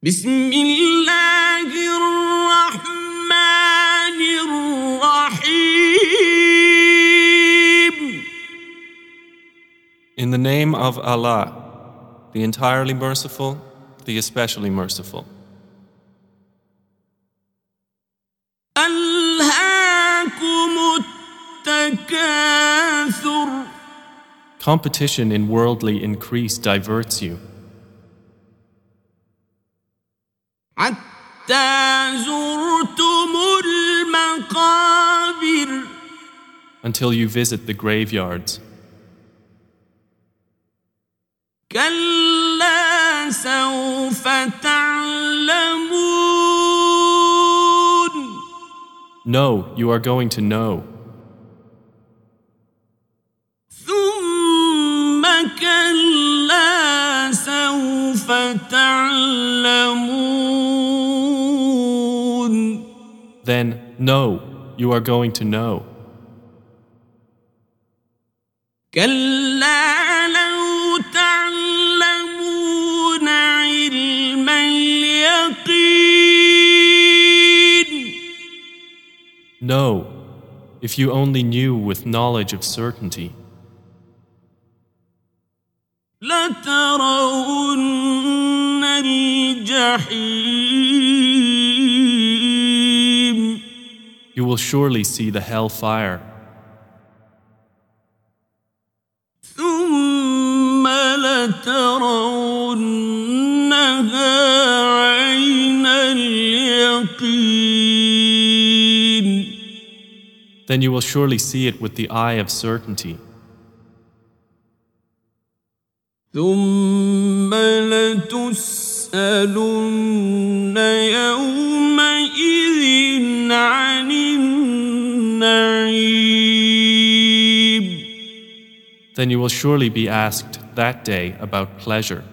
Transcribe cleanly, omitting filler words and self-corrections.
بسم الله الرحمن الرحيم. In the name of Allah, the entirely merciful, the especially merciful. ألهاكم التكاثر. Competition in worldly increase diverts you. حتى زرتم المقابر. Until you visit the graveyards. كلا سوف تعلمون. No, you are going to know. ثم كلا سوف تعلمون. Then, no, you are going to know. كلا لو تعلمون علم اليقين. No, if you only knew with knowledge of certainty. لترون الجحيم. You will surely see the hellfire. ثم لترونها عين اليقين. Then you will surely see it with the eye of certainty. ثم لتسألن يومئذ عن النعيم. Then you will surely be asked that day about pleasure.